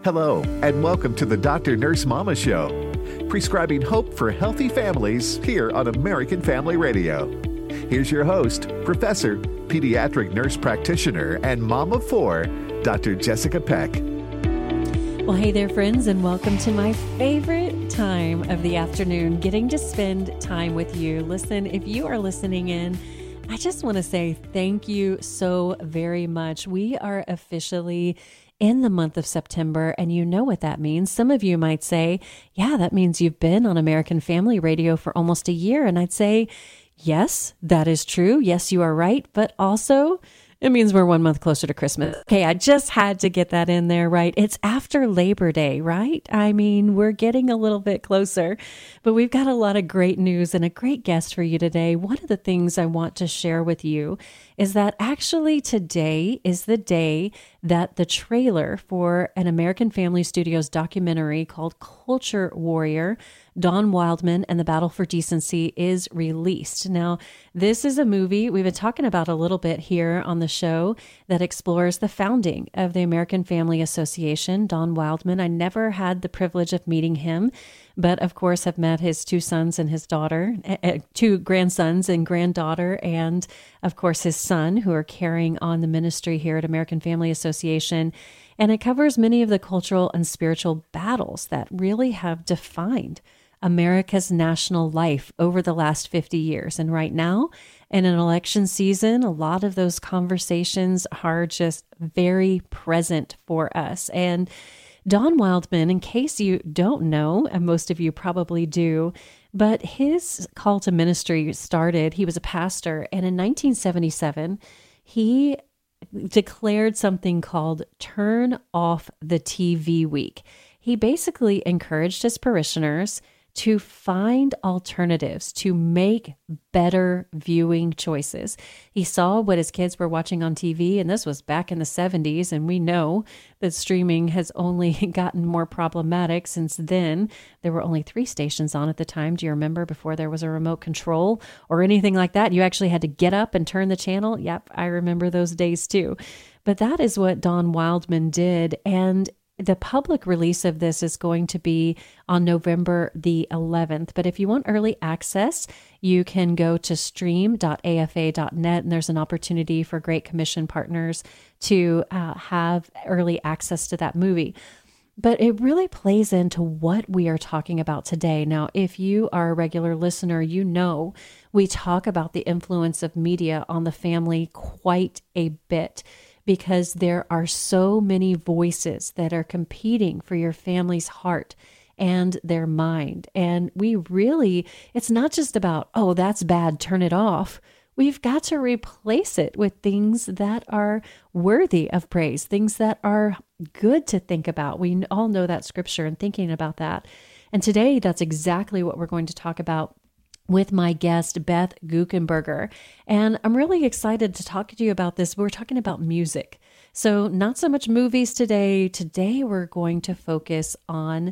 Hello, and welcome to the Dr. Nurse Mama Show, prescribing hope for healthy families here on American Family Radio. Here's your host, Professor, Pediatric Nurse Practitioner, and Mom of Four, Dr. Jessica Peck. Well, hey there, friends, and welcome to my favorite time of the afternoon, getting to spend time with you. Listen, if you are listening in, I just want to say thank you so very much. We are officially in the month of September, and you know what that means. Some of you might say, yeah, that means you've been on American Family Radio for almost a year. And I'd say, yes, that is true. Yes, you are right. But also, it means we're 1 month closer to Christmas. Okay, I just had to get that in there, right? It's after Labor Day, right? I mean, we're getting a little bit closer, but we've got a lot of great news and a great guest for you today. One of the things I want to share with you is that actually today is the day that the trailer for an American Family Studios documentary called Culture Warrior, Don Wildman and the Battle for Decency is released. Now, this is a movie we've been talking about a little bit here on the show that explores the founding of the American Family Association. Don Wildman, I never had the privilege of meeting him, but of course have met his two sons and his daughter, two grandsons and granddaughter, and of course his son, who are carrying on the ministry here at American Family Association. And it covers many of the cultural and spiritual battles that really have defined America's national life over the last 50 years. And right now, in an election season, a lot of those conversations are just very present for us. And Don Wildman, in case you don't know, and most of you probably do, but his call to ministry started, he was a pastor, and in 1977, he declared something called Turn Off the TV Week. He basically encouraged his parishioners to find alternatives, to make better viewing choices. He saw what his kids were watching on TV, and this was back in the 70s, and we know that streaming has only gotten more problematic since then. There were only 3 stations on at the time. Do you remember, before there was a remote control or anything like that? You actually had to get up and turn the channel. Yep, I remember those days too. But that is what Don Wildman did, and the public release of this is going to be on November the 11th. But if you want early access, you can go to stream.afa.net, and there's an opportunity for Great Commission partners to have early access to that movie. But it really plays into what we are talking about today. Now, if you are a regular listener, you know we talk about the influence of media on the family quite a bit, because there are so many voices that are competing for your family's heart and their mind. And we really, it's not just about, oh, that's bad, turn it off. We've got to replace it with things that are worthy of praise, things that are good to think about. We all know that scripture and thinking about that. And today, that's exactly what we're going to talk about with my guest, Beth Guckenberger. And I'm really excited to talk to you about this. We're talking about music. So not so much movies today. Today, we're going to focus on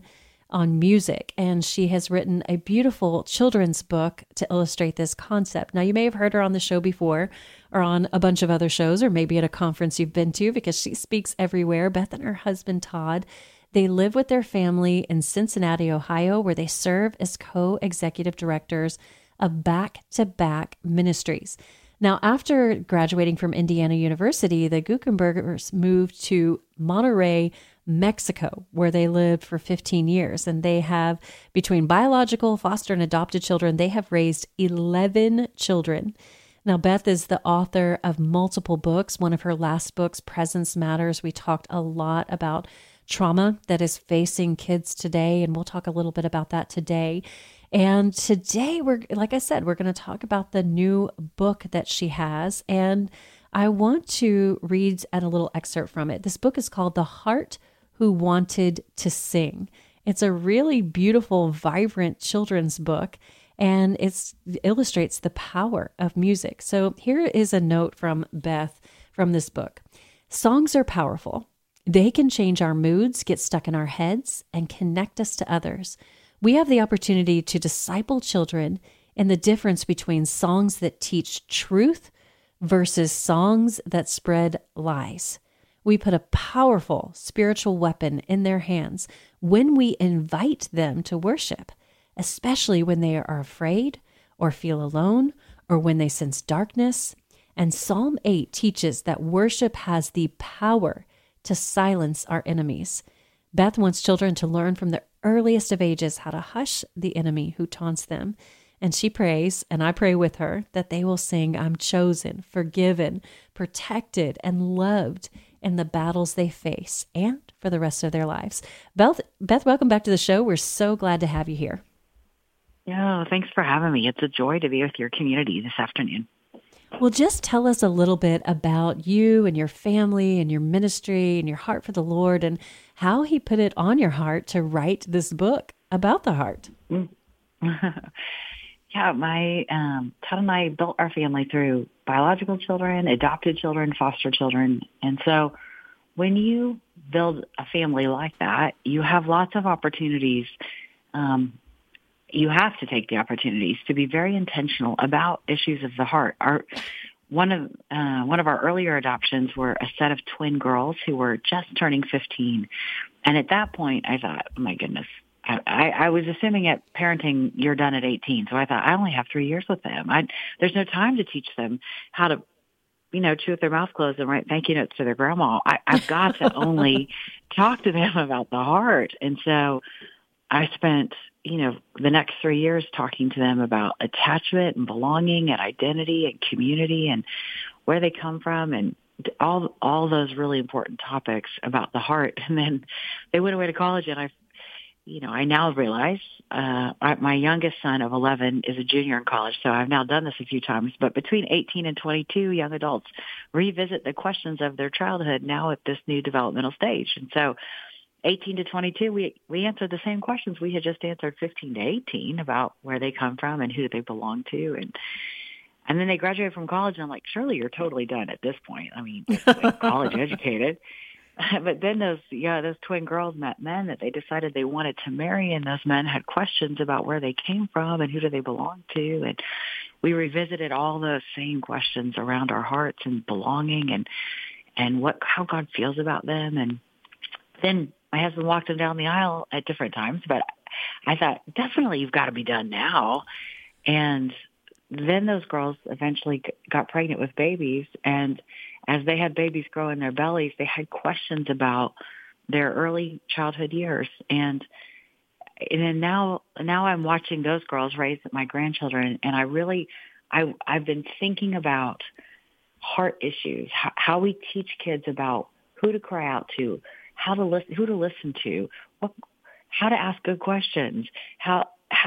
music. And she has written a beautiful children's book to illustrate this concept. Now, you may have heard her on the show before, or on a bunch of other shows, or maybe at a conference you've been to, because she speaks everywhere. Beth and her husband, Todd, they live with their family in Cincinnati, Ohio, where they serve as co-executive directors of Back-to-Back Ministries. Now, after graduating from Indiana University, the Guckenbergers moved to Monterrey, Mexico, where they lived for 15 years. And they have, between biological, foster, and adopted children, they have raised 11 children. Now, Beth is the author of multiple books. One of her last books, Presence Matters, we talked a lot about trauma that is facing kids today, and we'll talk a little bit about that today. And today, like I said, we're going to talk about the new book that she has, and I want to read a little excerpt from it. This book is called The Heart Who Wanted to Sing. It's a really beautiful, vibrant children's book, and it illustrates the power of music. So here is a note from Beth from this book. Songs are powerful. They can change our moods, get stuck in our heads, and connect us to others. We have the opportunity to disciple children in the difference between songs that teach truth versus songs that spread lies. We put a powerful spiritual weapon in their hands when we invite them to worship, especially when they are afraid or feel alone or when they sense darkness. And Psalm 8 teaches that worship has the power to silence our enemies. Beth wants children to learn from the earliest of ages how to hush the enemy who taunts them. And she prays, and I pray with her, that they will sing, "I'm chosen, forgiven, protected, and loved" in the battles they face and for the rest of their lives. Beth, welcome back to the show. We're so glad to have you here. Yeah, thanks for having me. It's a joy to be with your community this afternoon. Well, just tell us a little bit about you and your family and your ministry and your heart for the Lord and how He put it on your heart to write this book about the heart. Yeah, my Todd and I built our family through biological children, adopted children, foster children. And so when you build a family like that, you have lots of opportunities. You have to take the opportunities to be very intentional about issues of the heart. One of our earlier adoptions were a set of twin girls who were just turning 15. And at that point, I thought, oh my goodness, I was assuming at parenting, you're done at 18. So I thought, I only have 3 years with them. There's no time to teach them how to, chew with their mouth closed and write thank you notes to their grandma. I've got to only talk to them about the heart. And so I spent, the next 3 years talking to them about attachment and belonging and identity and community and where they come from and all those really important topics about the heart. And then they went away to college, and I now realize my youngest son of 11 is a junior in college, so I've now done this a few times. But between 18 and 22, young adults revisit the questions of their childhood now at this new developmental stage. And so 18 to 22, we answered the same questions we had just answered 15 to 18 about where they come from and who they belong to. And then they graduate from college, and I'm like, surely you're totally done at this point. I mean, like college educated. But then those twin girls met men that they decided they wanted to marry, and those men had questions about where they came from and who do they belong to. And we revisited all those same questions around our hearts and belonging and how God feels about them. And then my husband walked them down the aisle at different times, but I thought, definitely you've got to be done now. And then those girls eventually got pregnant with babies, and as they had babies grow in their bellies, they had questions about their early childhood years. And then now I'm watching those girls raise my grandchildren, and I've been thinking about heart issues, how we teach kids about who to cry out to, how to listen, who to listen to, how to ask good questions, how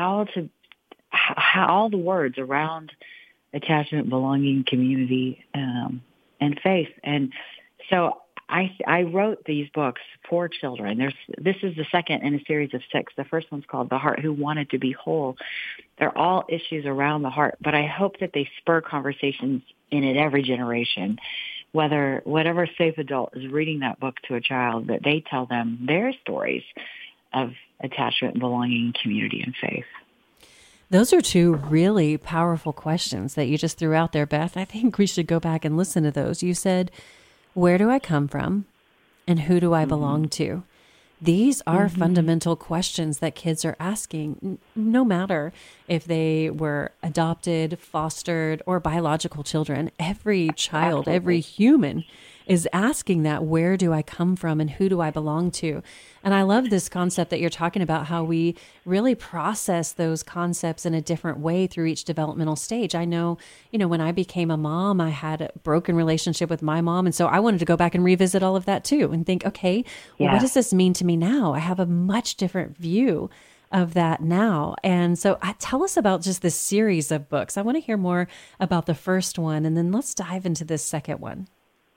all the words around attachment, belonging, community, and faith. And so I wrote these books for children. This is the second in a series of 6. The first one's called The Heart Who Wanted to Be Whole. They're all issues around the heart, but I hope that they spur conversations in it every generation. Whatever safe adult is reading that book to a child, that they tell them their stories of attachment, belonging, community, and faith. Those are 2 really powerful questions that you just threw out there, Beth. I think we should go back and listen to those. You said, where do I come from and who do I belong to? These are fundamental questions that kids are asking, no matter if they were adopted, fostered, or biological children. Every child, every human is asking that, where do I come from and who do I belong to? And I love this concept that you're talking about, how we really process those concepts in a different way through each developmental stage. I know, when I became a mom, I had a broken relationship with my mom. And so I wanted to go back and revisit all of that too and think, okay, well, what does this mean to me now? I have a much different view of that now. And so tell us about just this series of books. I want to hear more about the first one, and then let's dive into this second one.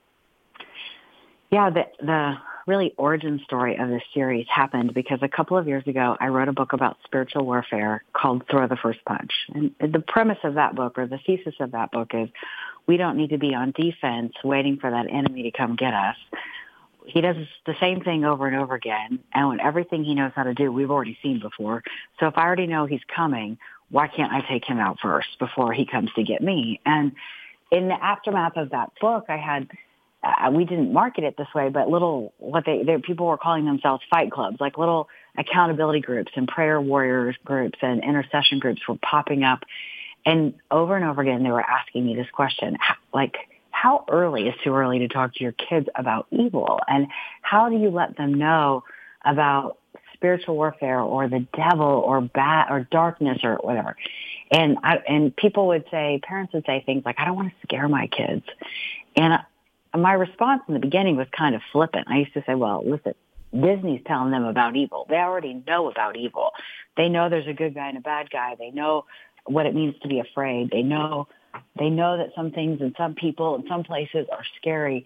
Yeah, the really origin story of this series happened because a couple of years ago, I wrote a book about spiritual warfare called Throw the First Punch. And the premise of that book, or the thesis of that book, is we don't need to be on defense waiting for that enemy to come get us. He does the same thing over and over again, and everything he knows how to do, we've already seen before. So if I already know he's coming, why can't I take him out first before he comes to get me? And in the aftermath of that book, I had we didn't market it this way, but people were calling themselves fight clubs, like little accountability groups and prayer warriors groups and intercession groups were popping up. And over again, they were asking me this question, how early is too early to talk to your kids about evil? And how do you let them know about spiritual warfare or the devil or bad or darkness or whatever? And parents would say things like, I don't want to scare my kids. And my response in the beginning was kind of flippant. I used to say, well, listen, Disney's telling them about evil. They already know about evil. They know there's a good guy and a bad guy. They know what it means to be afraid. They know that some things and some people and some places are scary.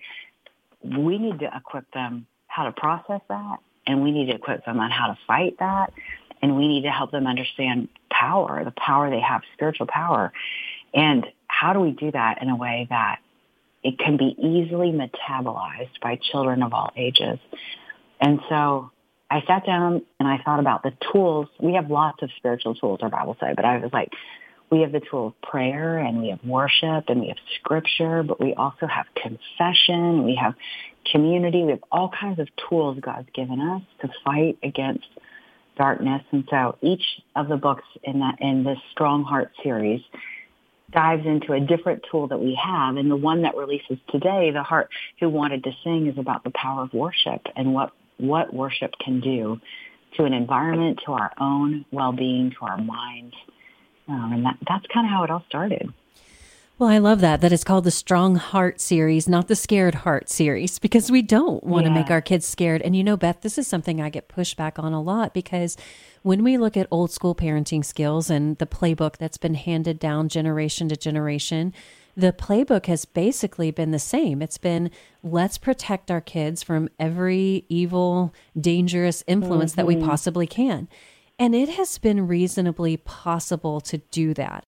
We need to equip them how to process that, and we need to equip them on how to fight that, and we need to help them understand the power they have, spiritual power. And how do we do that in a way that it can be easily metabolized by children of all ages? And so I sat down and I thought about the tools. We have lots of spiritual tools, our Bible says, but I was like, we have the tool of prayer and we have worship and we have scripture, but we also have confession. We have community. We have all kinds of tools God's given us to fight against darkness. And so each of the books in this Strong Heart series dives into a different tool that we have. And the one that releases today, The Heart Who Wanted to Sing, is about the power of worship and what worship can do to an environment, to our own well-being, to our minds. And that's kind of how it all started. Well, I love that it's called the Strong Heart series, not the Scared Heart series, because we don't want to make our kids scared. And Beth, this is something I get pushback on a lot, because when we look at old school parenting skills and the playbook that's been handed down generation to generation, the playbook has basically been the same. It's been, let's protect our kids from every evil, dangerous influence that we possibly can. And it has been reasonably possible to do that.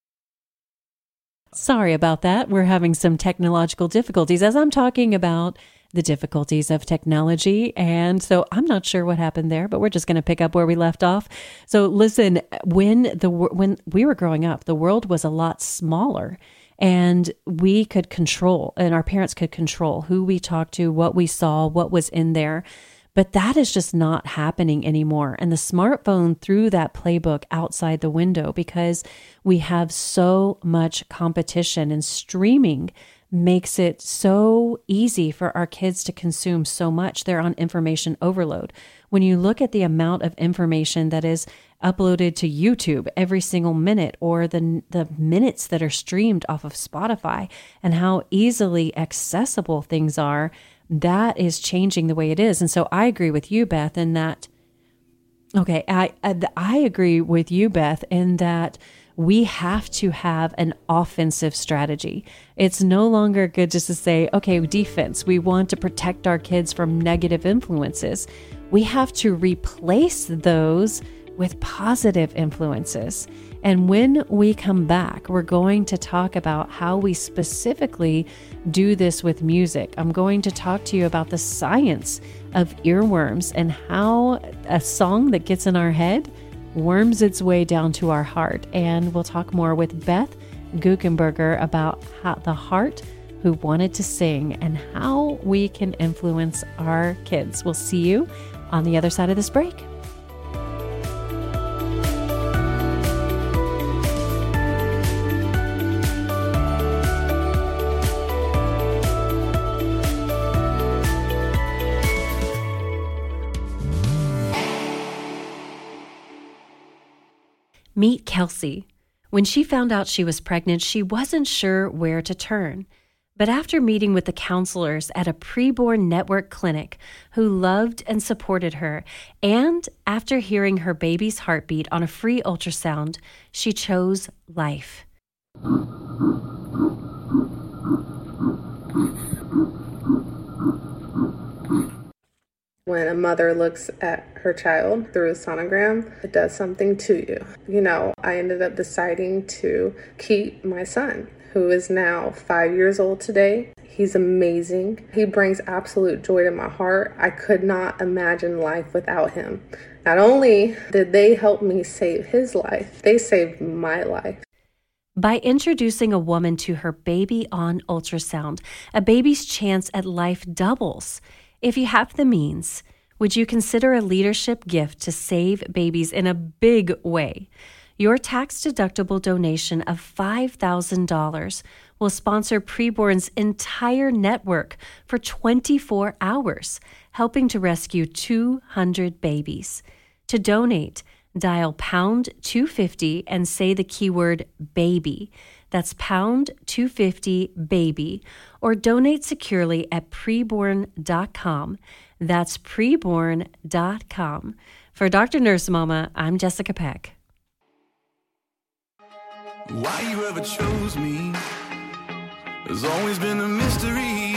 Sorry about that. We're having some technological difficulties as I'm talking about the difficulties of technology. And so I'm not sure what happened there, but we're just going to pick up where we left off. So listen, when we were growing up, the world was a lot smaller, and we could control, and our parents could control who we talked to, what we saw, what was in there. But that is just not happening anymore. And the smartphone threw that playbook outside the window, because we have so much competition, and streaming makes it so easy for our kids to consume so much. They're on information overload. When you look at the amount of information that is uploaded to YouTube every single minute, or the minutes that are streamed off of Spotify, and how easily accessible things are, that is changing the way it is. And so I agree with you, Beth, in that, I agree with you, Beth, in that we have to have an offensive strategy. It's no longer good just to say, okay, defense, we want to protect our kids from negative influences. We have to replace those with positive influences. And when we come back, we're going to talk about how we specifically do this with music. I'm going to talk to you about the science of earworms and how a song that gets in our head worms its way down to our heart. And we'll talk more with Beth Guckenberger about the heart who wanted to sing and how we can influence our kids. We'll see you on the other side of this break. Meet Kelsey. When she found out she was pregnant, she wasn't sure where to turn. But after meeting with the counselors at a preborn network clinic who loved and supported her, and after hearing her baby's heartbeat on a free ultrasound, she chose life. When a mother looks at her child through a sonogram, it does something to you. I ended up deciding to keep my son, who is now 5 years old today. He's amazing. He brings absolute joy to my heart. I could not imagine life without him. Not only did they help me save his life, they saved my life. By introducing a woman to her baby on ultrasound, a baby's chance at life doubles. If you have the means, would you consider a leadership gift to save babies in a big way? Your tax-deductible donation of $5,000 will sponsor Preborn's entire network for 24 hours, helping to rescue 200 babies. To donate, dial pound 250 and say the keyword baby. That's pound 250 baby, or donate securely at preborn.com. That's preborn.com. For Dr. Nurse Mama, I'm Jessica Peck. Why you ever chose me has always been a mystery.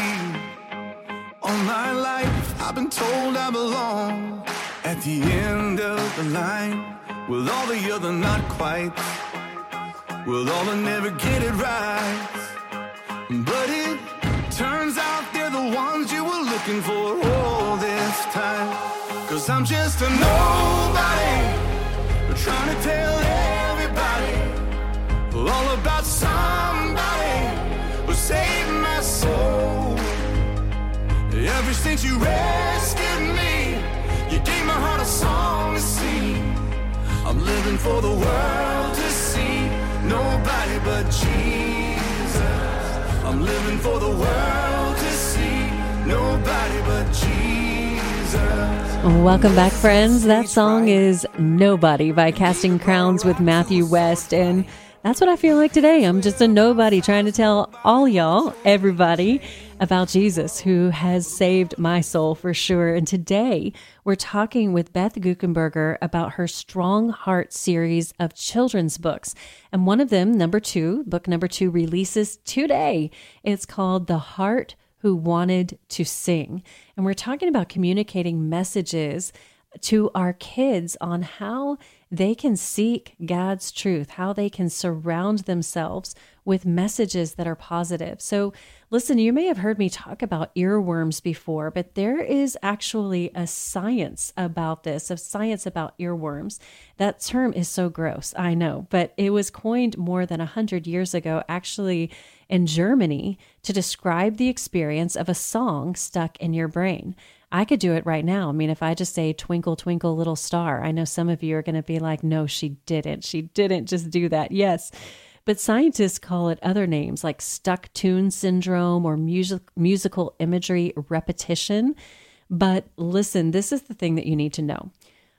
All my life I've been told I belong at the end of the line, with all the other not quite, with all the never get it right. But it turns out they're the ones you were looking for all this time. 'Cause I'm just a nobody, trying to tell everybody all about somebody who saved my soul. Ever since you rescued me, you gave my heart a song to sing. I'm living for the world to see, nobody but Jesus. I'm living for the world to see, nobody but Jesus. Welcome back, friends. That song is Nobody by Casting Crowns with Matthew West, and that's what I feel like today. I'm just a nobody trying to tell all y'all, everybody, about Jesus, who has saved my soul for sure. And today we're talking with Beth Guckenberger about her Strong Heart series of children's books. And one of them, book number 2, releases today. It's called The Heart Who Wanted to Sing. And we're talking about communicating messages to our kids on how they can seek God's truth, how they can surround themselves with messages that are positive. So listen, you may have heard me talk about earworms before, but there is actually a science about this, a science about earworms. That term is so gross, I know, but it was coined more than 100 years ago, actually in Germany, to describe the experience of a song stuck in your brain. I could do it right now. I mean, if I just say twinkle, twinkle, little star, I know some of you are going to be like, no, she didn't. She didn't just do that. Yes. But scientists call it other names like stuck tune syndrome or musical imagery repetition. But listen, this is the thing that you need to know.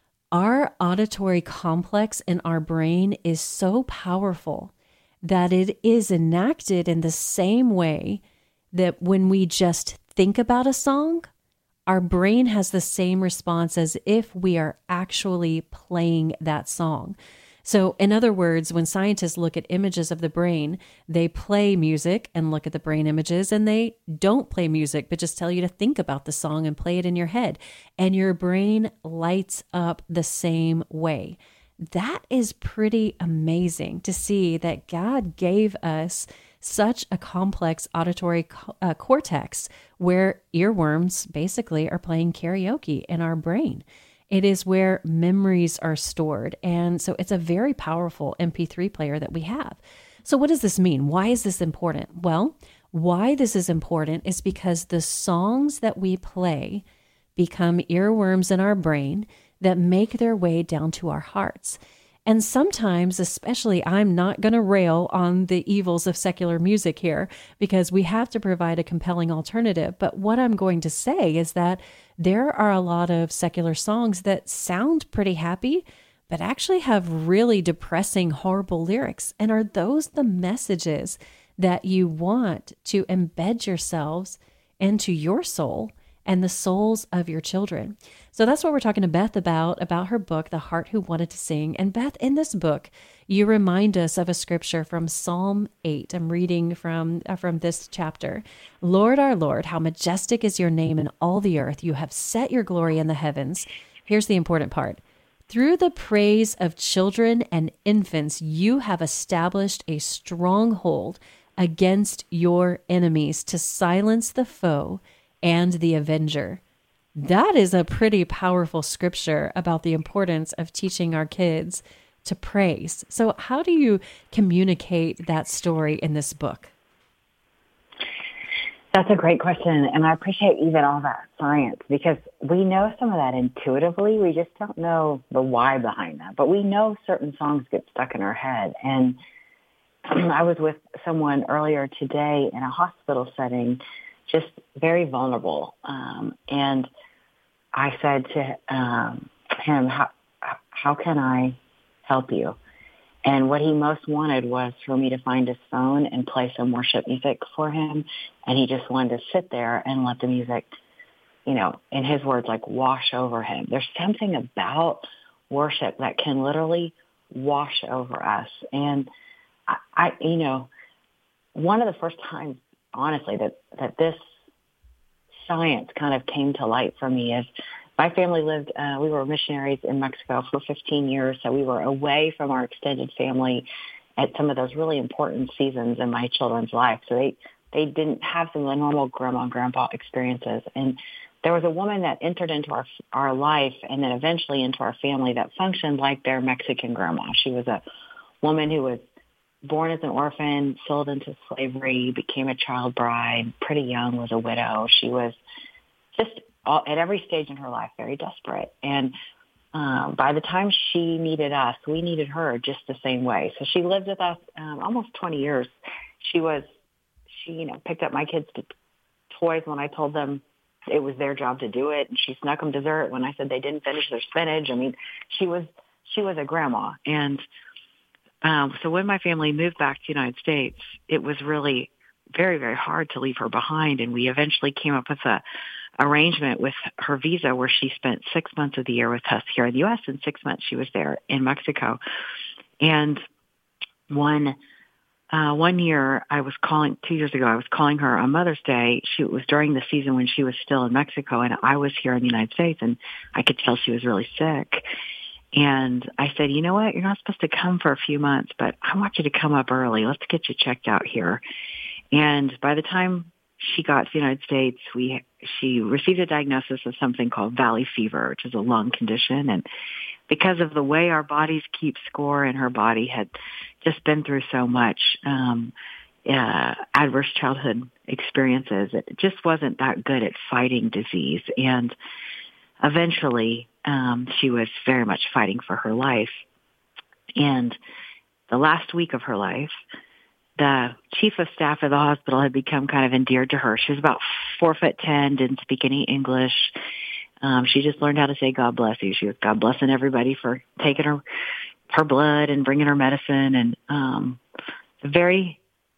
Our auditory complex in our brain is so powerful that it is enacted in the same way that when we just think about a song, our brain has the same response as if we are actually playing that song. So in other words, when scientists look at images of the brain, they play music and look at the brain images, and they don't play music, but just tell you to think about the song and play it in your head. And your brain lights up the same way. That is pretty amazing to see that God gave us such a complex auditory cortex where earworms basically are playing karaoke in our brain. It is where memories are stored. And so it's a very powerful MP3 player that we have. So what does this mean? Why is this important? Well, why this is important is because the songs that we play become earworms in our brain that make their way down to our hearts. And sometimes, especially, I'm not going to rail on the evils of secular music here because we have to provide a compelling alternative. But what I'm going to say is that there are a lot of secular songs that sound pretty happy, but actually have really depressing, horrible lyrics. And are those the messages that you want to embed yourselves into your soul and the souls of your children? So that's what we're talking to Beth about her book, The Heart Who Wanted to Sing. And Beth, in this book, you remind us of a scripture from Psalm 8. I'm reading from this chapter. Lord, our Lord, how majestic is your name in all the earth. You have set your glory in the heavens. Here's the important part. Through the praise of children and infants, you have established a stronghold against your enemies to silence the foe and the avenger. That is a pretty powerful scripture about the importance of teaching our kids to praise. So how do you communicate that story in this book? That's a great question, and I appreciate even all that science, because we know some of that intuitively. We just don't know the why behind that. But we know certain songs get stuck in our head. And I was with someone earlier today in a hospital setting, just very vulnerable. And I said to him, how can I help you? And what he most wanted was for me to find his phone and play some worship music for him. And he just wanted to sit there and let the music, you know, in his words, like wash over him. There's something about worship that can literally wash over us. And I you know, one of the first times, honestly, that this science kind of came to light for me is my family lived, we were missionaries in Mexico for 15 years, so we were away from our extended family at some of those really important seasons in my children's life. So they didn't have some of the normal grandma and grandpa experiences. And there was a woman that entered into our life and then eventually into our family that functioned like their Mexican grandma. She was a woman who was born as an orphan, sold into slavery, became a child bride, pretty young, was a widow. She was just at every stage in her life, very desperate. And by the time she needed us, we needed her just the same way. So she lived with us almost 20 years. She picked up my kids' toys when I told them it was their job to do it, and she snuck them dessert when I said they didn't finish their spinach. I mean, she was a grandma. And so when my family moved back to the United States, it was really very, very hard to leave her behind. And we eventually came up with a arrangement with her visa where she spent 6 months of the year with us here in the U.S. and 6 months she was there in Mexico. And one year I was calling, 2 years ago, I was calling her on Mother's Day. It was during the season when she was still in Mexico and I was here in the United States, and I could tell she was really sick. And I said, you know what, you're not supposed to come for a few months, but I want you to come up early. Let's get you checked out here. And by the time she got to the United States, she received a diagnosis of something called valley fever, which is a lung condition. And because of the way our bodies keep score, and her body had just been through so much adverse childhood experiences, it just wasn't that good at fighting disease. And eventually, she was very much fighting for her life. And the last week of her life, the chief of staff of the hospital had become kind of endeared to her. She was about 4'10", didn't speak any English. She just learned how to say, God bless you. She was God blessing everybody for taking her blood and bringing her medicine. And the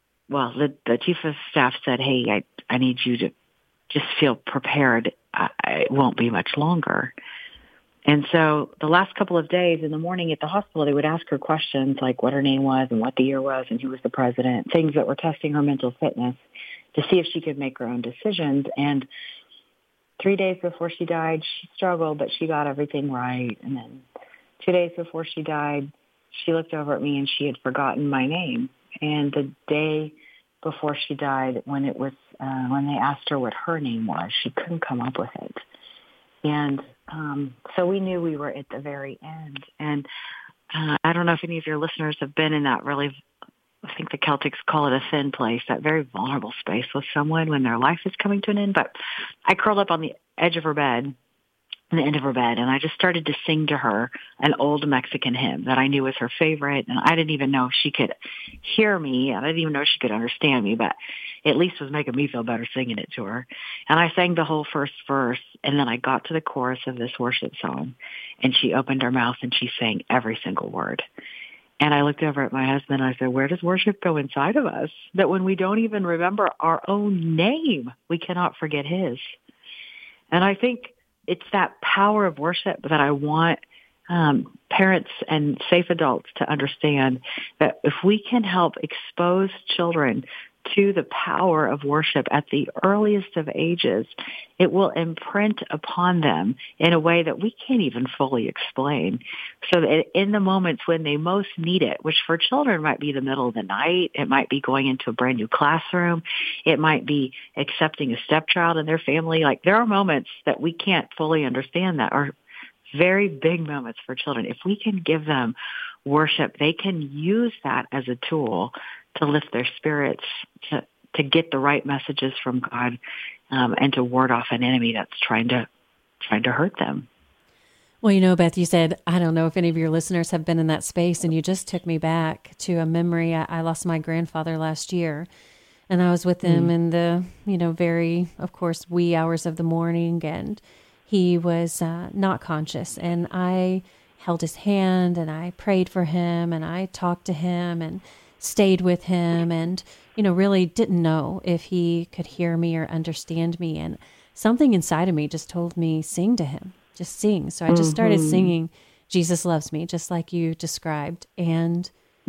chief of staff said, hey, I need you to just feel prepared. It won't be much longer. And so the last couple of days in the morning at the hospital, they would ask her questions like what her name was and what the year was and who was the president, things that were testing her mental fitness to see if she could make her own decisions. And 3 days before she died, she struggled, but she got everything right. And then 2 days before she died, she looked over at me and she had forgotten my name. And the day before she died, when they asked her what her name was, she couldn't come up with it. And so we knew we were at the very end. And I don't know if any of your listeners have been in that really, I think the Celtics call it a thin place, that very vulnerable space with someone when their life is coming to an end. But I curled up on the edge of her bed, on the end of her bed, and I just started to sing to her an old Mexican hymn that I knew was her favorite. And I didn't even know if she could hear me. I didn't even know if she could understand me, but at least was making me feel better singing it to her. And I sang the whole first verse, and then I got to the chorus of this worship song, and she opened her mouth and she sang every single word. And I looked over at my husband and I said, where does worship go inside of us? That when we don't even remember our own name, we cannot forget his. And I think it's that power of worship that I want parents and safe adults to understand, that if we can help expose children to the power of worship at the earliest of ages, it will imprint upon them in a way that we can't even fully explain. So that in the moments when they most need it, which for children might be the middle of the night, it might be going into a brand new classroom, it might be accepting a stepchild in their family. Like, there are moments that we can't fully understand that are very big moments for children. If we can give them worship, they can use that as a tool to lift their spirits, to get the right messages from God, and to ward off an enemy that's trying to hurt them. Well, Beth, you said, I don't know if any of your listeners have been in that space, and you just took me back to a memory. I lost my grandfather last year, and I was with him in the, very, of course, wee hours of the morning, and he was not conscious. And I held his hand, and I prayed for him, and I talked to him, and stayed with him, and, really didn't know if he could hear me or understand me. And something inside of me just told me, sing to him. Just sing. So I just started singing, Jesus Loves Me, just like you described, and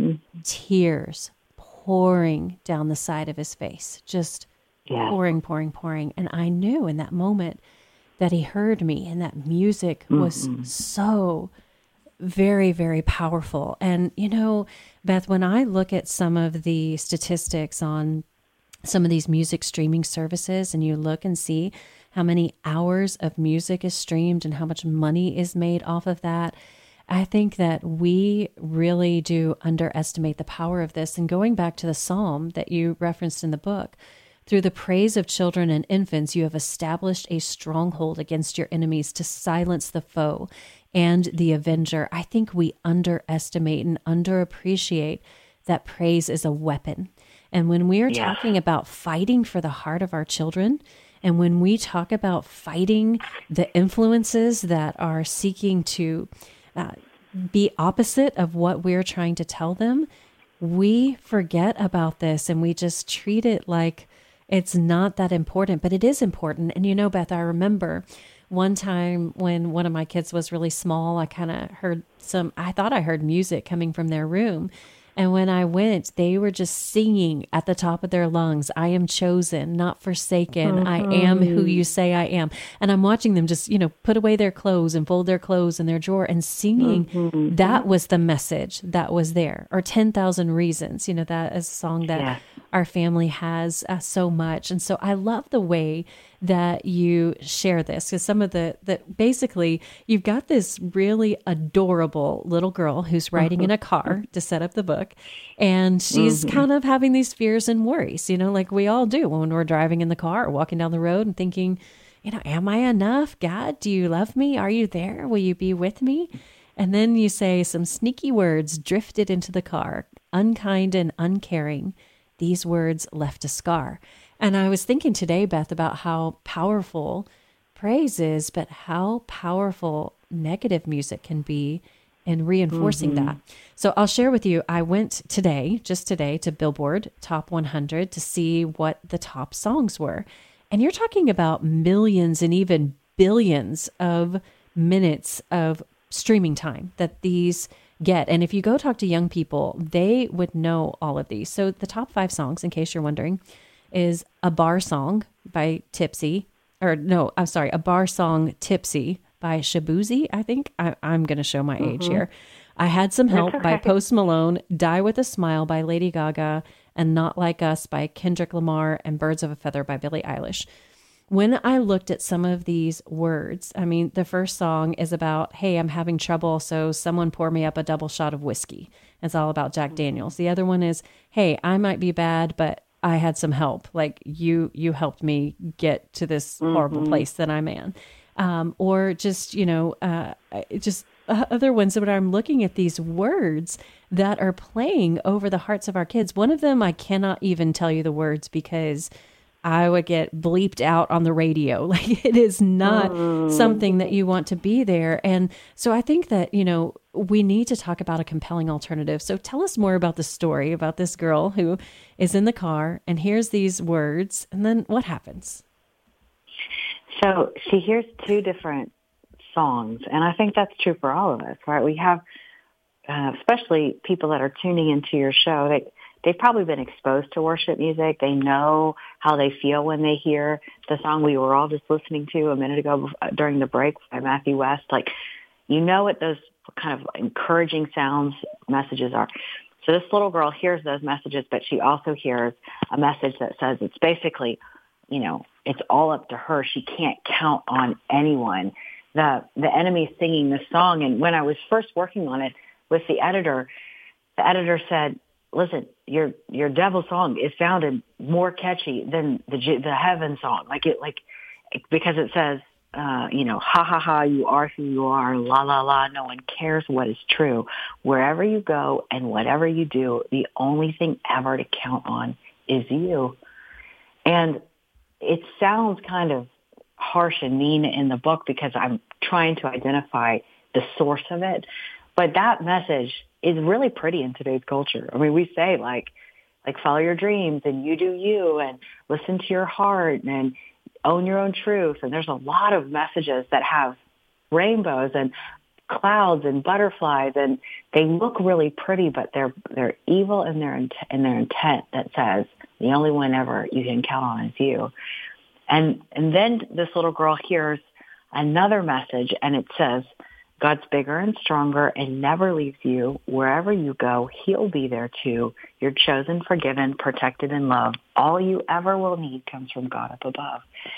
tears pouring down the side of his face, just pouring. And I knew in that moment that he heard me, and that music was so very, very powerful. And, Beth, when I look at some of the statistics on some of these music streaming services, and you look and see how many hours of music is streamed and how much money is made off of that, I think that we really do underestimate the power of this. And going back to the psalm that you referenced in the book, through the praise of children and infants, you have established a stronghold against your enemies to silence the foe and the avenger. I think we underestimate and underappreciate that praise is a weapon. And when we are talking about fighting for the heart of our children, and when we talk about fighting the influences that are seeking to be opposite of what we're trying to tell them, we forget about this and we just treat it like it's not that important, but it is important. And Beth, I remember one time when one of my kids was really small, I kind of I thought I heard music coming from their room. And when I went, they were just singing at the top of their lungs, I am chosen, not forsaken. I am who you say I am. And I'm watching them just, put away their clothes and fold their clothes in their drawer and singing. That was the message that was there. Or 10,000 Reasons, that is a song that our family has so much. And so I love the way that you share this, because some of basically you've got this really adorable little girl who's riding in a car to set up the book, and she's kind of having these fears and worries, like we all do when we're driving in the car or walking down the road and thinking, am I enough? God, do you love me? Are you there? Will you be with me? And then you say some sneaky words drifted into the car, unkind and uncaring. These words left a scar. And I was thinking today, Beth, about how powerful praise is, but how powerful negative music can be in reinforcing that. So I'll share with you, I went just today, to Billboard Top 100 to see what the top songs were. And you're talking about millions and even billions of minutes of streaming time that these get. And if you go talk to young people, they would know all of these. So the top 5 songs, in case you're wondering, is A Bar Song by Tipsy, A Bar Song Tipsy by Shabuzi, I think. I'm going to show my age here. I Had Some Help by Post Malone, Die With a Smile by Lady Gaga, and Not Like Us by Kendrick Lamar, and Birds of a Feather by Billie Eilish. When I looked at some of these words, the first song is about, hey, I'm having trouble, so someone pour me up a double shot of whiskey. It's all about Jack Daniels. The other one is, hey, I might be bad, but I had some help. Like you helped me get to this horrible place that I'm in. Or just, other ones that I'm looking at these words that are playing over the hearts of our kids. One of them, I cannot even tell you the words because I would get bleeped out on the radio. Like it is not something that you want to be there. And so I think that, we need to talk about a compelling alternative. So tell us more about the story about this girl who is in the car and hears these words. And then what happens? So she hears 2 different songs. And I think that's true for all of us, right? We have, especially people that are tuning into your show, they've probably been exposed to worship music. They know how they feel when they hear the song we were all just listening to a minute ago during the break by Matthew West. Like, what those kind of encouraging sounds, messages are. So this little girl hears those messages, but she also hears a message that says it's basically, it's all up to her. She can't count on anyone. The enemy's singing this song. And when I was first working on it, with the editor said, listen, your devil song is sounded more catchy than the heaven song. Because it says, ha ha ha, you are who you are, la la la, no one cares what is true. Wherever you go and whatever you do, the only thing ever to count on is you. And it sounds kind of harsh and mean in the book because I'm trying to identify the source of it. But that message is really pretty in today's culture. I mean, we say like follow your dreams and you do you and listen to your heart and own your own truth. And there's a lot of messages that have rainbows and clouds and butterflies, and they look really pretty, but they're evil in their intent that says the only one ever you can count on is you. And then this little girl hears another message, and it says, God's bigger and stronger and never leaves you. Wherever you go, he'll be there too. You're chosen, forgiven, protected, and loved. All you ever will need comes from God up above.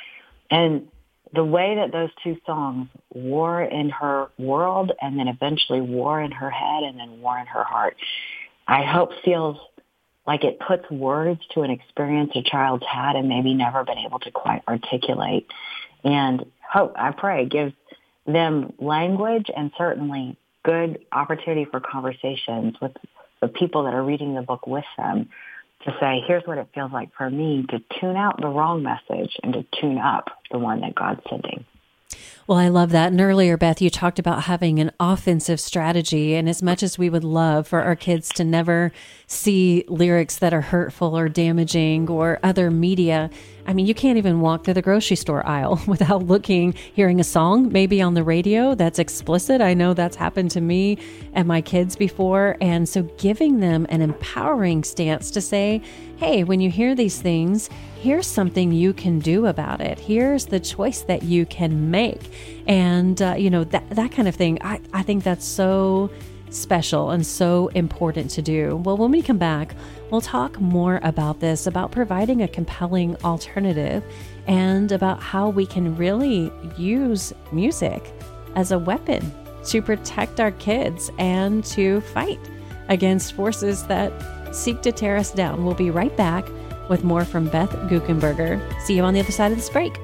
And the way that those two songs war in her world and then eventually war in her head and then war in her heart, I hope feels like it puts words to an experience a child's had and maybe never been able to quite articulate. And hope, I pray, gives them language and certainly good opportunity for conversations with the people that are reading the book with them to say, here's what it feels like for me to tune out the wrong message and to tune up the one that God's sending. Well, I love that. And earlier, Beth, you talked about having an offensive strategy. And as much as we would love for our kids to never see lyrics that are hurtful or damaging or other media, I mean, you can't even walk through the grocery store aisle without hearing a song, maybe on the radio that's explicit. I know that's happened to me and my kids before. And so giving them an empowering stance to say, hey, when you hear these things, here's something you can do about it. Here's the choice that you can make. And, that kind of thing, I think that's so special and so important to do. Well, when we come back, we'll talk more about this, about providing a compelling alternative and about how we can really use music as a weapon to protect our kids and to fight against forces that seek to tear us down. We'll be right back with more from Beth Guckenberger. See you on the other side of this break.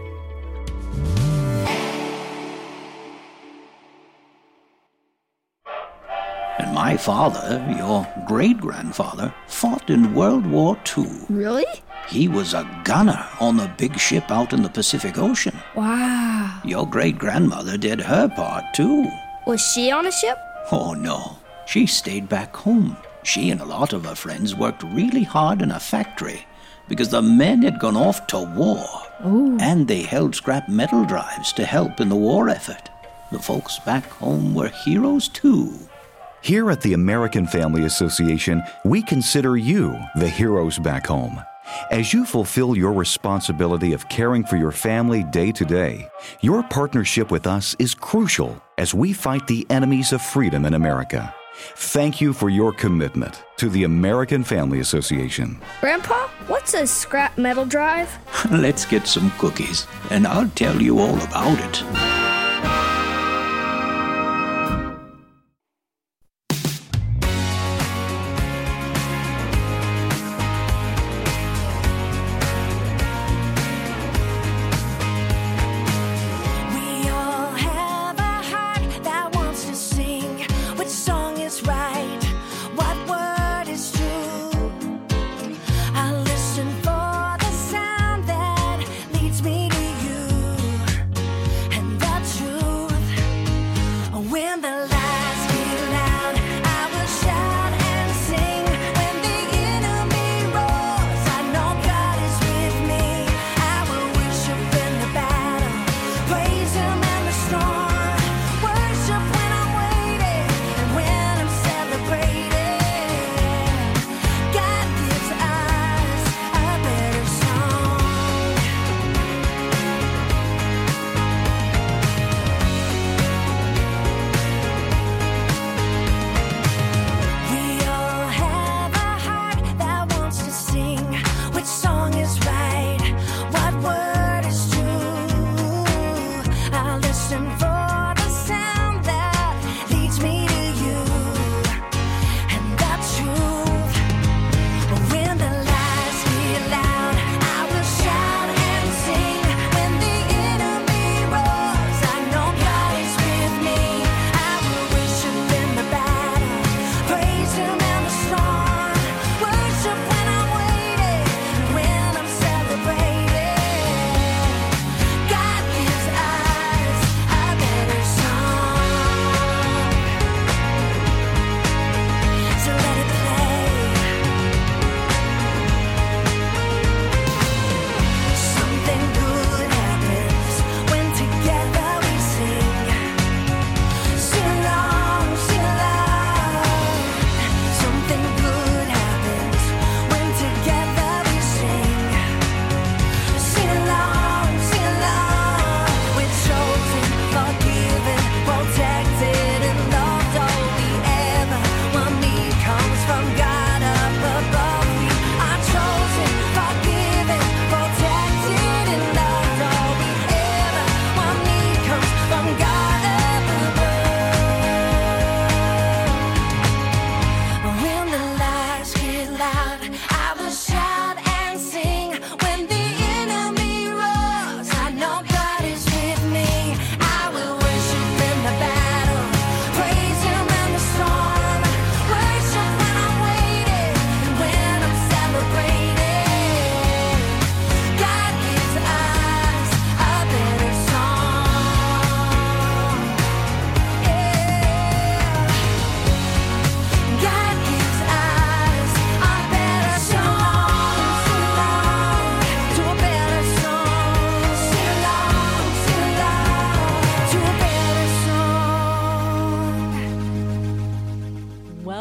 And my father, your great-grandfather, fought in World War II. Really? He was a gunner on the big ship out in the Pacific Ocean. Wow. Your great-grandmother did her part, too. Was she on a ship? Oh, no. She stayed back home. She and a lot of her friends worked really hard in a factory because the men had gone off to war. Ooh. And they held scrap metal drives to help in the war effort. The folks back home were heroes, too. Here at the American Family Association, we consider you the heroes back home. As you fulfill your responsibility of caring for your family day to day, your partnership with us is crucial as we fight the enemies of freedom in America. Thank you for your commitment to the American Family Association. Grandpa, what's a scrap metal drive? Let's get some cookies, and I'll tell you all about it. And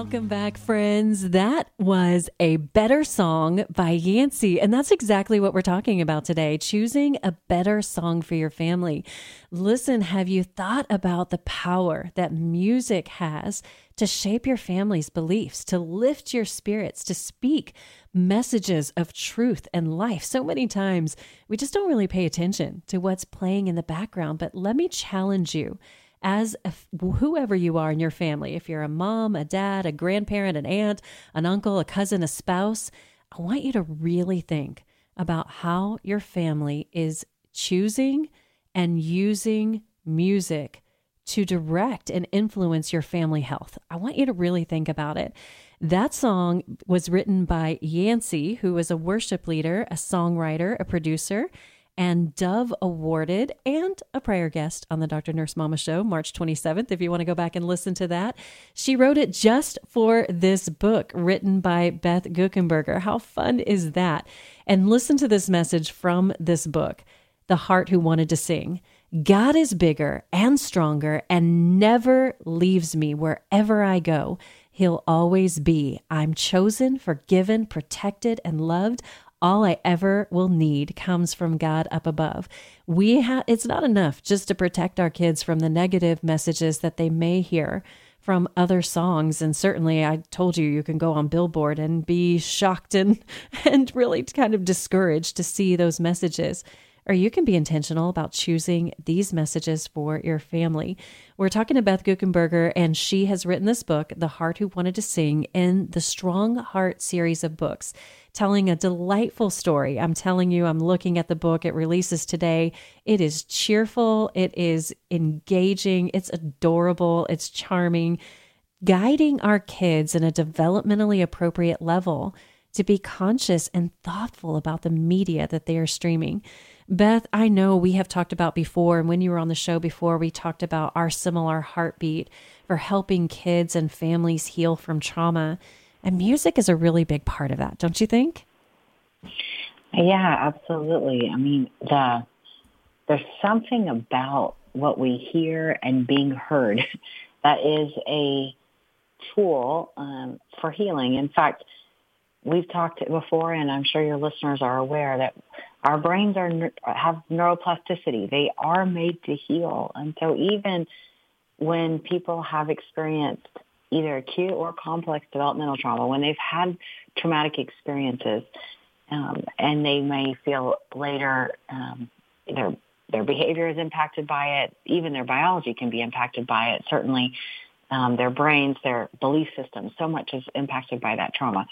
Welcome back, friends. That was A Better Song by Yancey. And that's exactly what we're talking about today, choosing a better song for your family. Listen, have you thought about the power that music has to shape your family's beliefs, to lift your spirits, to speak messages of truth and life? So many times we just don't really pay attention to what's playing in the background. But let me challenge you. As whoever you are in your family, if you're a mom, a dad, a grandparent, an aunt, an uncle, a cousin, a spouse, I want you to really think about how your family is choosing and using music to direct and influence your family health. I want you to really think about it. That song was written by Yancey, who is a worship leader, a songwriter, a producer, and Dove awarded and a prayer guest on the Dr. Nurse Mama Show, March 27th, if you want to go back and listen to that. She wrote it just for this book written by Beth Guckenberger. How fun is that? And listen to this message from this book, The Heart Who Wanted to Sing. God is bigger and stronger and never leaves me wherever I go. He'll always be. I'm chosen, forgiven, protected, and loved. All I ever will need comes from God up above. It's not enough just to protect our kids from the negative messages that they may hear from other songs. And certainly I told you, you can go on Billboard and be shocked and really kind of discouraged to see those messages. Or you can be intentional about choosing these messages for your family. We're talking to Beth Guckenberger, and she has written this book, The Heart Who Wanted to Sing, in the Strong Heart series of books, telling a delightful story. I'm telling you, I'm looking at the book. It releases today. It is cheerful. It is engaging. It's adorable. It's charming, guiding our kids in a developmentally appropriate level to be conscious and thoughtful about the media that they are streaming. Beth, I know we have talked about before, and when you were on the show before, we talked about our similar heartbeat for helping kids and families heal from trauma. And music is a really big part of that, don't you think? Yeah, absolutely. I mean, there's something about what we hear and being heard that is a tool for healing. In fact, we've talked before, and I'm sure your listeners are aware that our brains have neuroplasticity. They are made to heal. And so even when people have experienced either acute or complex developmental trauma, when they've had traumatic experiences, and they may feel later their behavior is impacted by it, even their biology can be impacted by it, certainly their brains, their belief systems, so much is impacted by that trauma.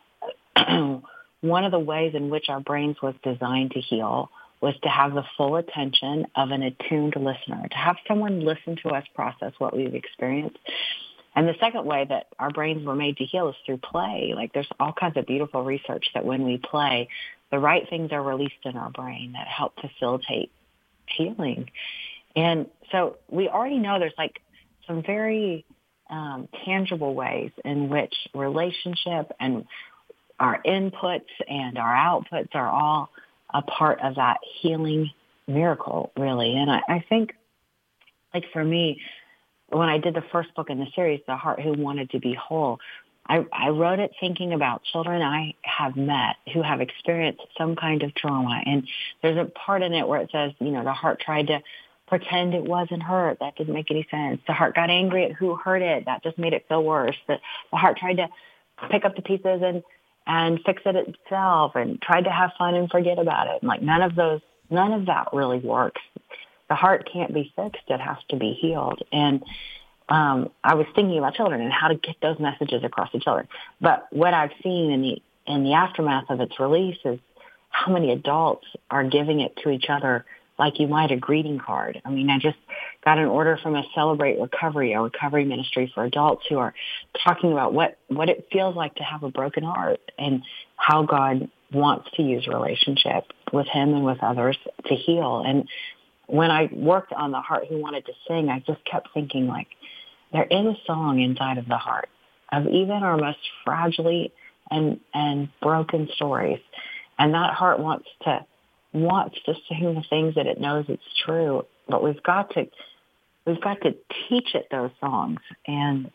One of the ways in which our brains was designed to heal was to have the full attention of an attuned listener, to have someone listen to us process what we've experienced. And the second way that our brains were made to heal is through play. Like, there's all kinds of beautiful research that when we play, the right things are released in our brain that help facilitate healing. And so we already know there's like some very tangible ways in which relationship and our inputs and our outputs are all a part of that healing miracle, really. And I think, like for me, when I did the first book in the series, The Heart Who Wanted to Be Whole, I wrote it thinking about children I have met who have experienced some kind of trauma. And there's a part in it where it says, the heart tried to pretend it wasn't hurt. That didn't make any sense. The heart got angry at who hurt it. That just made it feel worse. The heart tried to pick up the pieces and fix it itself and tried to have fun and forget about it. And like none of that really works. The heart can't be fixed. It has to be healed. And I was thinking about children and how to get those messages across to children. But what I've seen in the aftermath of its release is how many adults are giving it to each other like you might a greeting card. I mean, I just got an order from a Celebrate Recovery, a recovery ministry for adults who are talking about what it feels like to have a broken heart and how God wants to use relationship with him and with others to heal. And when I worked on The Heart Who Wanted to Sing, I just kept thinking, like, there is a song inside of the heart of even our most fragile and broken stories. And that heart wants to sing the things that it knows it's true, but we've got to we've got to teach it those songs. And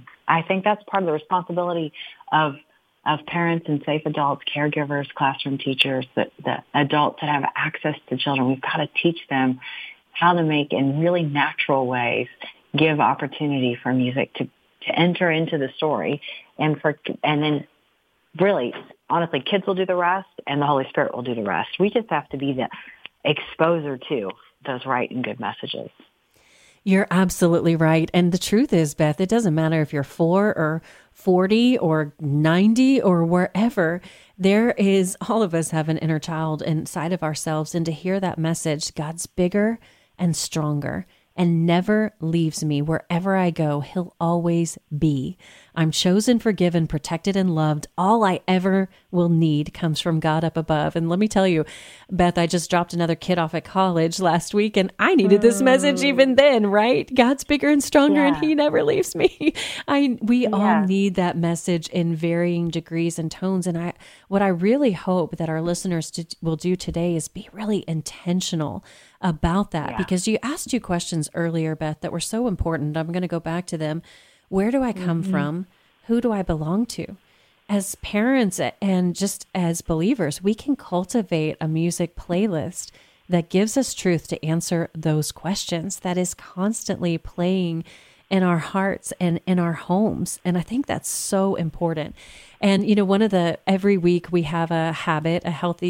I think that's part of the responsibility of parents and safe adults, caregivers, classroom teachers, the adults that have access to children. We've got to teach them how to make, in really natural ways, give opportunity for music to enter into the story, and then really, honestly, kids will do the rest, and the Holy Spirit will do the rest. We just have to be the exposer to those right and good messages. You're absolutely right. And the truth is, Beth, it doesn't matter if you're 4 or 40 or 90 or wherever. There is, all of us have an inner child inside of ourselves. And to hear that message, God's bigger and stronger and never leaves me. Wherever I go, he'll always be. I'm chosen, forgiven, protected, and loved. All I ever will need comes from God up above. And let me tell you, Beth, I just dropped another kid off at college last week, and I needed this message even then, right? God's bigger and stronger, and he never leaves me. We all need that message in varying degrees and tones. And what I really hope that our listeners will do today is be really intentional about that, because you asked 2 questions earlier, Beth, that were so important. I'm going to go back to them. Where do I come from? Who do I belong to? As parents and just as believers, we can cultivate a music playlist that gives us truth to answer those questions, that is constantly playing in our hearts and in our homes. And I think that's so important. And, every week we have a habit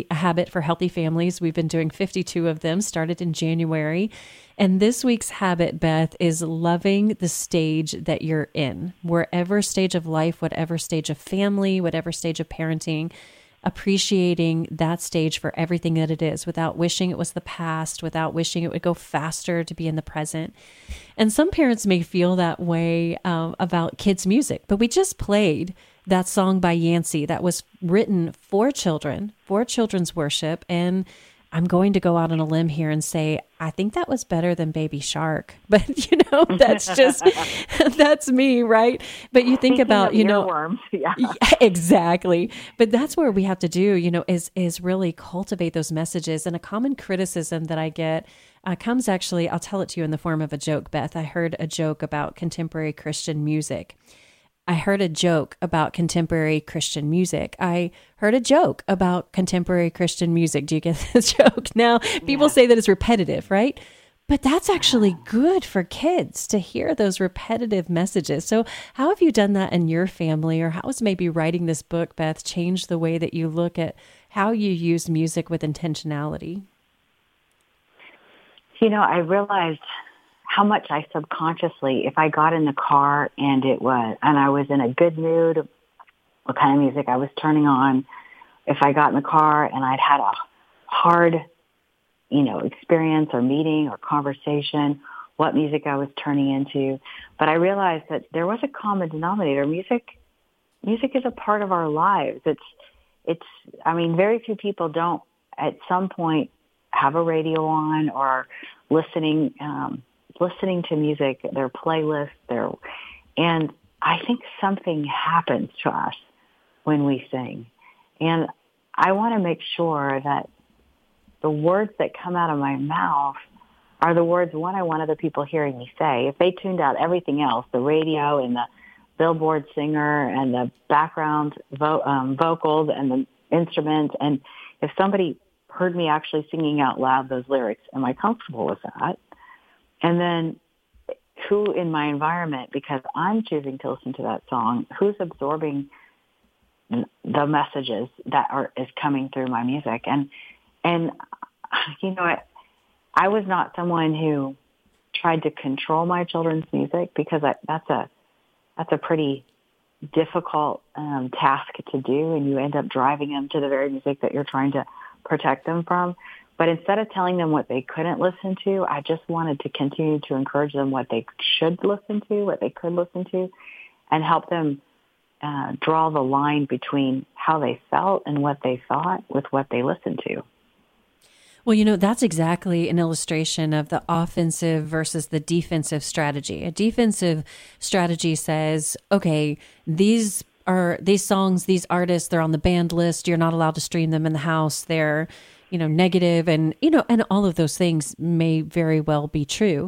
for healthy families. We've been doing 52 of them, started in January. And this week's habit, Beth, is loving the stage that you're in, wherever stage of life, whatever stage of family, whatever stage of parenting, appreciating that stage for everything that it is, without wishing it was the past, without wishing it would go faster to be in the present. And some parents may feel that way about kids' music, but we just played that song by Yancey that was written for children, for children's worship. And I'm going to go out on a limb here and say, I think that was better than Baby Shark. But, that's just, that's me, right? But you think about, earworms. Yeah. Exactly. But that's where we have to do, is really cultivate those messages. And a common criticism that I get comes actually, I'll tell it to you in the form of a joke, Beth. I heard a joke about contemporary Christian music. I heard a joke about contemporary Christian music. I heard a joke about contemporary Christian music. Do you get the joke? Now, people say that it's repetitive, right? But that's actually good for kids to hear those repetitive messages. So how have you done that in your family, or how has maybe writing this book, Beth, changed the way that you look at how you use music with intentionality? I realized how much I subconsciously, if I got in the car and I was in a good mood, what kind of music I was turning on, if I got in the car and I'd had a hard, experience or meeting or conversation, what music I was turning into. But I realized that there was a common denominator. Music is a part of our lives. Very few people don't at some point have a radio on or listening to music, their playlist, and I think something happens to us when we sing. And I want to make sure that the words that come out of my mouth are the words, one, I want other people hearing me say. If they tuned out everything else, the radio and the billboard singer and the background vocals and the instruments, and if somebody heard me actually singing out loud those lyrics, am I comfortable with that? And then who in my environment, because I'm choosing to listen to that song, who's absorbing the messages that is coming through my music? And I was not someone who tried to control my children's music, because that's a pretty difficult task to do, and you end up driving them to the very music that you're trying to protect them from. But instead of telling them what they couldn't listen to, I just wanted to continue to encourage them what they should listen to, what they could listen to, and help them draw the line between how they felt and what they thought with what they listened to. Well, that's exactly an illustration of the offensive versus the defensive strategy. A defensive strategy says, okay, these songs, these artists, they're on the banned list. You're not allowed to stream them in the house. They're, negative, and all of those things may very well be true.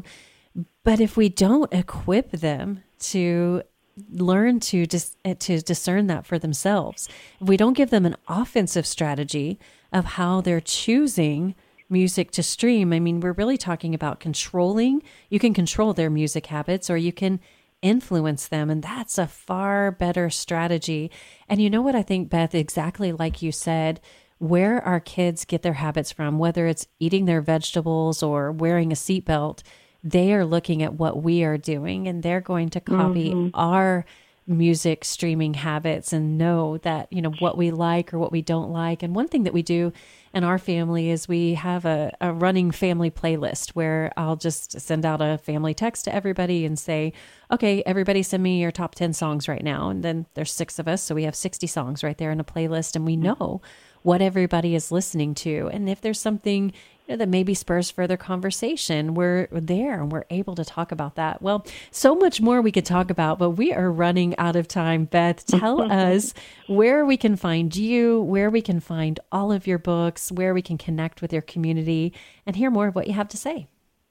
But if we don't equip them to learn to discern that for themselves, if we don't give them an offensive strategy of how they're choosing music to stream, I mean, we're really talking about controlling. You can control their music habits, or you can influence them. And that's a far better strategy. And you know what I think, Beth, exactly like you said, where our kids get their habits from, whether it's eating their vegetables or wearing a seatbelt, they are looking at what we are doing, and they're going to copy our music streaming habits and know that, you know, what we like or what we don't like. And one thing that we do in our family is we have a running family playlist where I'll just send out a family text to everybody and say, okay, everybody send me your top 10 songs right now. And then there's 6 of us, so we have 60 songs right there in a playlist, and we know what everybody is listening to. And if there's something that maybe spurs further conversation, we're there and we're able to talk about that. Well, so much more we could talk about, but we are running out of time. Beth, tell us where we can find you, where we can find all of your books, where we can connect with your community and hear more of what you have to say.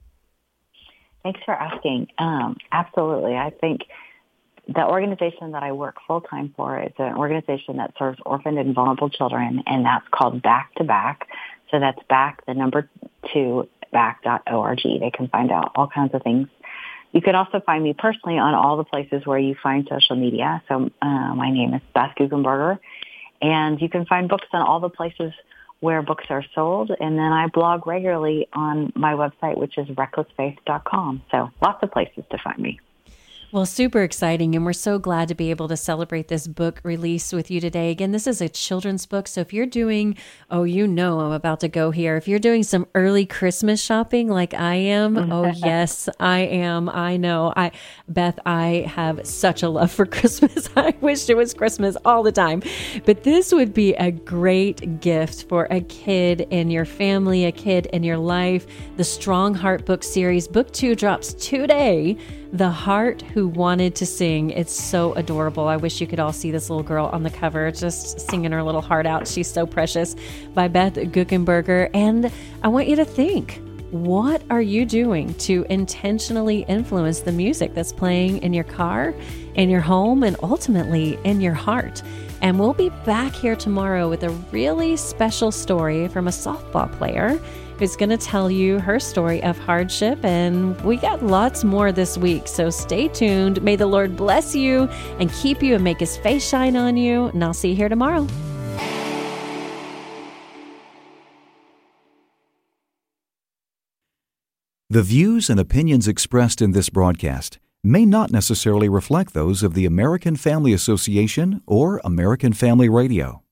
Thanks for asking. Absolutely. I think the organization that I work full-time for is an organization that serves orphaned and vulnerable children, and that's called Back to Back. So that's back, the number 2, back.org. They can find out all kinds of things. You can also find me personally on all the places where you find social media. So my name is Beth Guggenberger, and you can find books on all the places where books are sold. And then I blog regularly on my website, which is recklessfaith.com. So lots of places to find me. Well, super exciting, and we're so glad to be able to celebrate this book release with you today. Again, this is a children's book, so if you're doing, I'm about to go here. If you're doing some early Christmas shopping like I am, yes, I am. I know. Beth, I have such a love for Christmas. I wish it was Christmas all the time. But this would be a great gift for a kid in your family, a kid in your life. The Strong Heart book series, book 2 drops today. The Heart Who Wanted to Sing. It's so adorable. I wish you could all see this little girl on the cover just singing her little heart out. She's so precious, by Beth Guggenberger. And I want you to think, what are you doing to intentionally influence the music that's playing in your car, in your home, and ultimately in your heart? And we'll be back here tomorrow with a really special story from a softball player who's going to tell you her story of hardship. And we got lots more this week, so stay tuned. May the Lord bless you and keep you and make his face shine on you. And I'll see you here tomorrow. The views and opinions expressed in this broadcast may not necessarily reflect those of the American Family Association or American Family Radio.